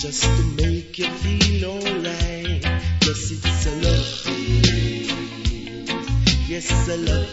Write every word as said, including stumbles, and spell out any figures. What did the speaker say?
just to make you feel alright. Yes, it's a love thing. Yes, it's a love